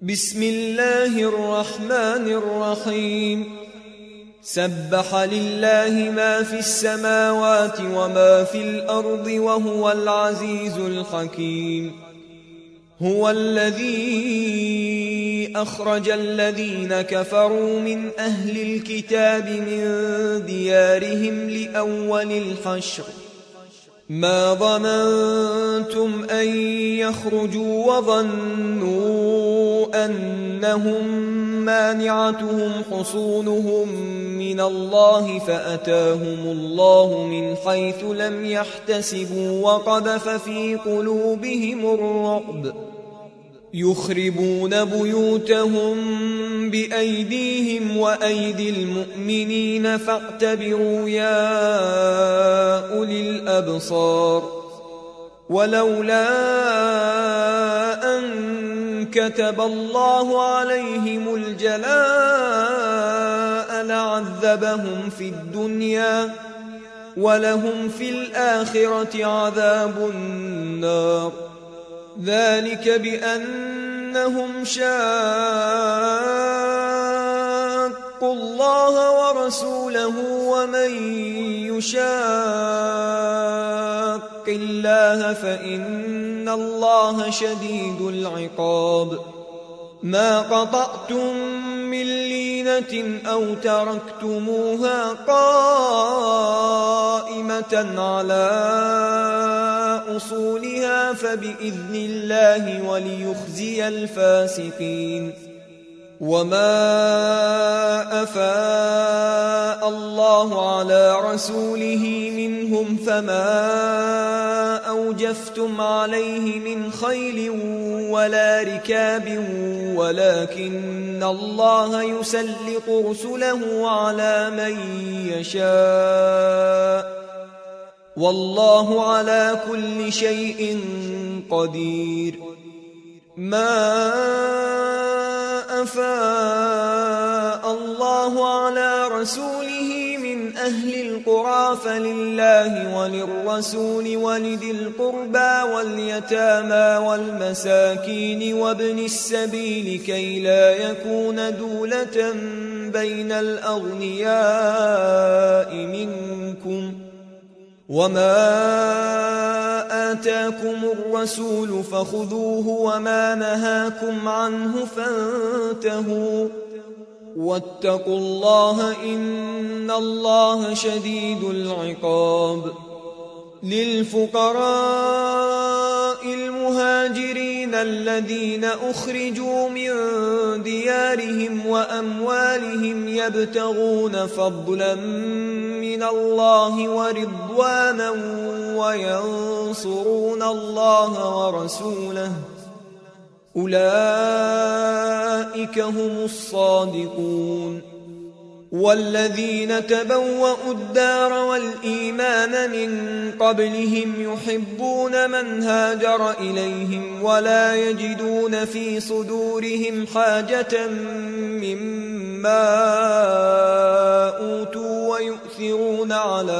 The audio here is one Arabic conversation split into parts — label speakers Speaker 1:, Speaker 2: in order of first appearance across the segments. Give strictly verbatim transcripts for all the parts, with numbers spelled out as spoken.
Speaker 1: بسم الله الرحمن الرحيم سبح لله ما في السماوات وما في الأرض وهو العزيز الحكيم. هو الذي أخرج الذين كفروا من أهل الكتاب من ديارهم لأول الحشر ما ظننتم أن يخرجوا وظنوا أنهم مانعتهم حصونهم من الله فأتاهم الله من حيث لم يحتسبوا وقذف في قلوبهم الرعب يخربون بيوتهم بأيديهم وأيدي المؤمنين فاعتبروا يا أولي الأبصار. ولولا أن كتب الله عليهم الجلاء لعذبهم في الدنيا ولهم في الآخرة عذاب النار. ذلك بأنهم شاقوا الله ورسوله ومن يشاق الله فإن الله شديد العقاب. ما قطعتم من لينة أو تركتموها قائمة على أصولها فبإذن الله وليخزي الفاسقين. وما أفاء الله على رسوله منهم فما أوجفتم عليه من خيل ولا ركاب ولكن الله يسلط رسله على من يشاء والله على كل شيء قدير. ما أفاء الله على رسوله من أهل القرى فلله وللرسول ولذي القربى واليتامى والمساكين وابن السبيل كي لا يكون دولة بين الأغنياء منكم. وما آتاكم الرسول فخذوه وما نهاكم عنه فانتهوا واتقوا الله إن الله شديد العقاب. للفقراء المهاجرين الذين أخرجوا من ديارهم وأموالهم يبتغون فضلا من الله ورضوانا وينصرون الله ورسوله أولئك هم الصادقون. والذين تبوأوا الدار والإيمان من قبلهم يحبون من هاجر إليهم ولا يجدون في صدورهم حاجة مما أوتوا ويؤثرون على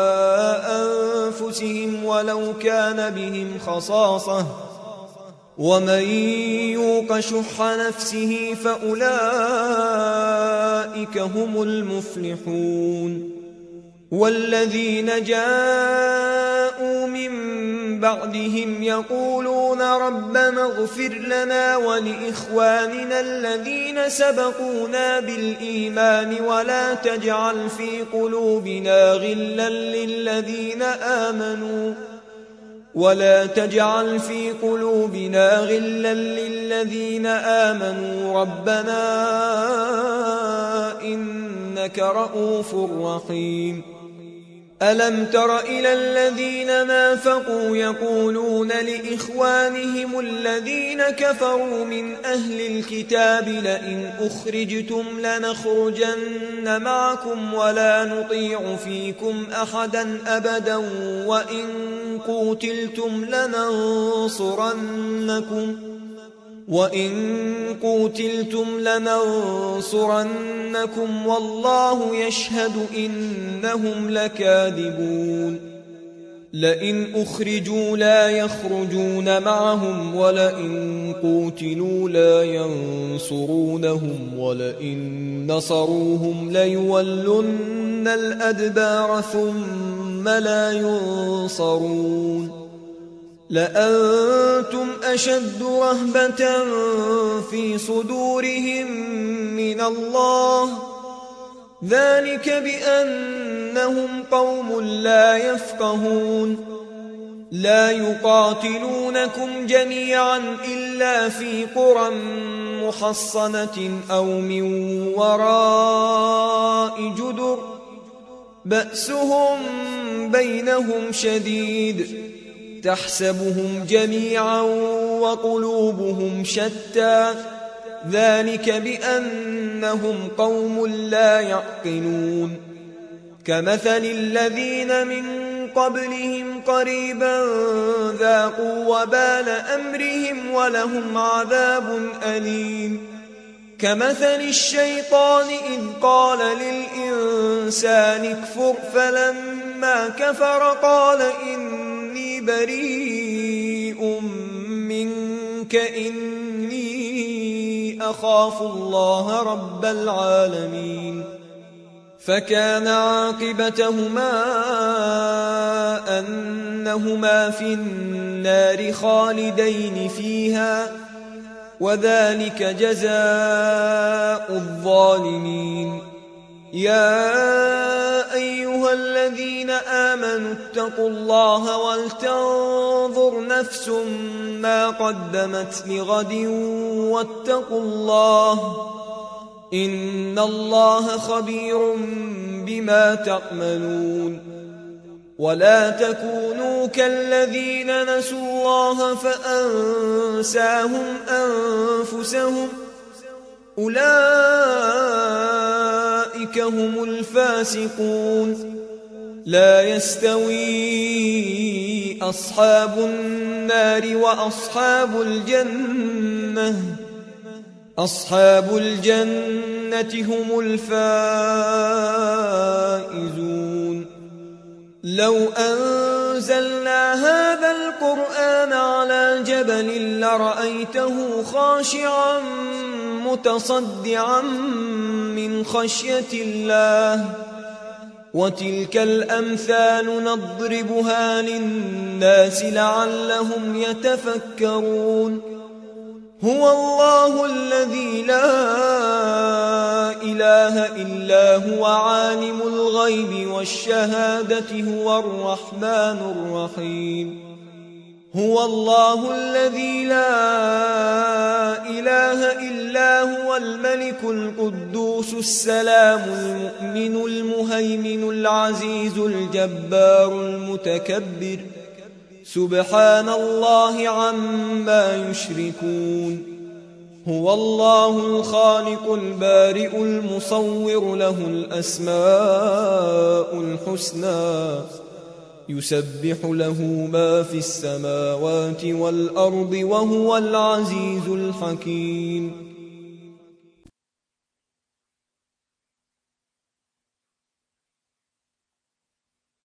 Speaker 1: أنفسهم ولو كان بهم خصاصة ومن يوق شح نفسه فأولئك هم المفلحون. والذين جاءوا من بعدهم يقولون ربنا اغفر لنا ولإخواننا الذين سبقونا بالإيمان ولا تجعل في قلوبنا غلا للذين آمنوا ولا تجعل في قلوبنا غلا للذين آمنوا ربنا إنك رؤوف رحيم. ألم تر إلى الذين نافقوا يقولون لإخوانهم الذين كفروا من أهل الكتاب لئن أخرجتم لنخرجن معكم ولا نطيع فيكم أحدا أبدا وإن قوتلتم لننصرنكم وإن قوتلتم لننصرنكم والله يشهد إنهم لكاذبون. لئن أخرجوا لا يخرجون معهم ولئن قوتلوا لا ينصرونهم ولئن نصروهم ليولن الأدبار ثم لا ينصرون لأنتم أشد رهبة في صدورهم من الله ذلك بأنهم قوم لا يفقهون لا يقاتلونكم جميعا إلا في قرى محصنة أو من وراء جدر بأسهم بينهم شديد تحسبهم جميعا وقلوبهم شتى ذلك بأنهم قوم لا يعقلون كمثل الذين من قبلهم قريبا ذاقوا وبال أمرهم ولهم عذاب أليم كمثل الشيطان إذ قال للإنسان اكفر فلما كفر قال إني بريء منك إني أخاف الله رب العالمين فكان عاقبتهما أنهما في النار خالدين فيها وذلك جزاء الظالمين يا أيها الذين آمنوا اتقوا الله ولتنظر نفس ما قدمت لغد واتقوا الله إن الله خبير بما تعملون ولا تكونوا كالذين نسوا الله فأنساهم أنفسهم أولئك هم الفاسقون لا يستوي أصحاب النار وأصحاب الجنة أصحاب الجنة هم الفائزون لو أنزلنا هذا القرآن على جبل لرأيته خاشعا متصدعا من خشية الله وتلك الأمثال نضربها للناس لعلهم يتفكرون هو الله الذي لا إله إلا هو عالم الغيب والشهادة هو الرحمن الرحيم هو الله الذي لا إله إلا هو الملك القدوس السلام المؤمن المهيمن العزيز الجبار المتكبر سبحان الله عما يشركون هو الله الخالق البارئ المصور له الأسماء الحسنى يسبح له ما في السماوات والأرض وهو العزيز الحكيم